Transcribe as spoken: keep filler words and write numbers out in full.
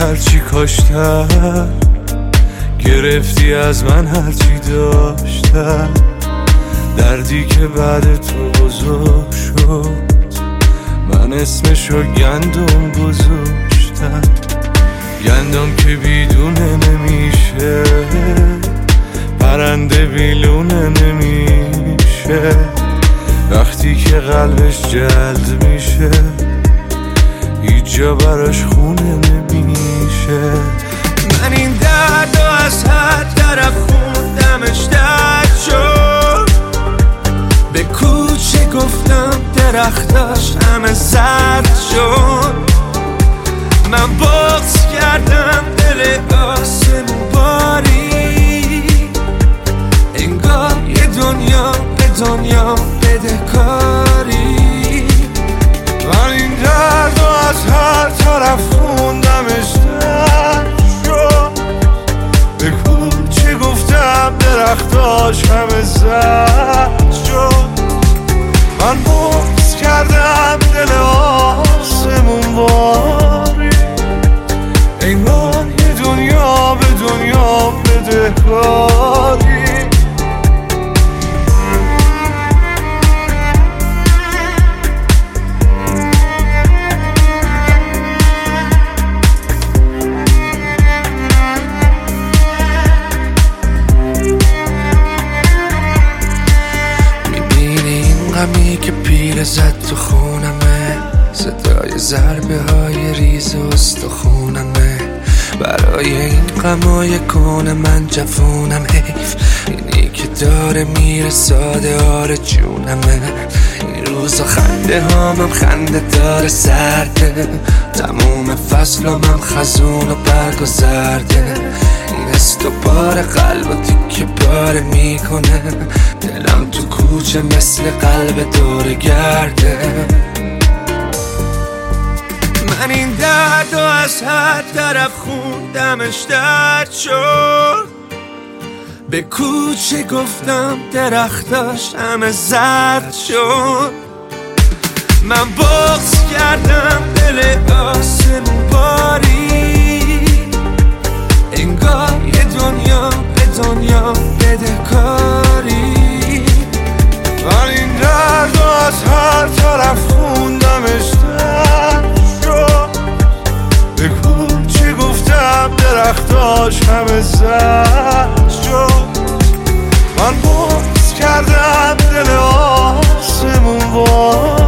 هرچی کاشتم، گرفتی از من هرچی داشتم. دردی که بعد تو بزرگ شد، من اسمشو گندم گذاشتم. گندم که بیدونه نمیشه، پرنده بیلونه نمیشه. وقتی که قلبش جلد میشه، هیچ جا براش خونه نمیشه. من این دردو از هر طرف خوندمش درد شد. به کوچه گفتم درختاش همه زرد شد. من بغض کردم دل آسمون باری، انگار یه دنیا به دنیا بدهکاری. من این دردو از هر طرف خوندمش درد شد. به کوچه گفتم درختاش همه زرد شد. من بغض کردم دل آسمون باری، انگار یه دنیا به دنیا بدهکاری. غمی که پیر زد تو خونمه، صدای ضربه های ریز استخونمه. برای این غمای کون من جفونم، حیف اینی که داره میره ساده آره جونمه. این روزا خنده هامم خنده داره سرده، تموم فصلم خزون و برگ و زرده. این استوبار قلب و تیکه پاره میکنه، دلم تو کوچه مثل قلب دور گرده. من این دردو از هر طرف خوندمش درد شد. به کوچه گفتم درختاش همه زرد شد. من بغض کردم دل آسمون باری، انگار یه دنیا به دنیا بدهکاری. من این دردو از هر طرف خوندمش درد شد. به کوچه گفتم درختاش همه زرد شد. من بغض کردم دل آسمون باری،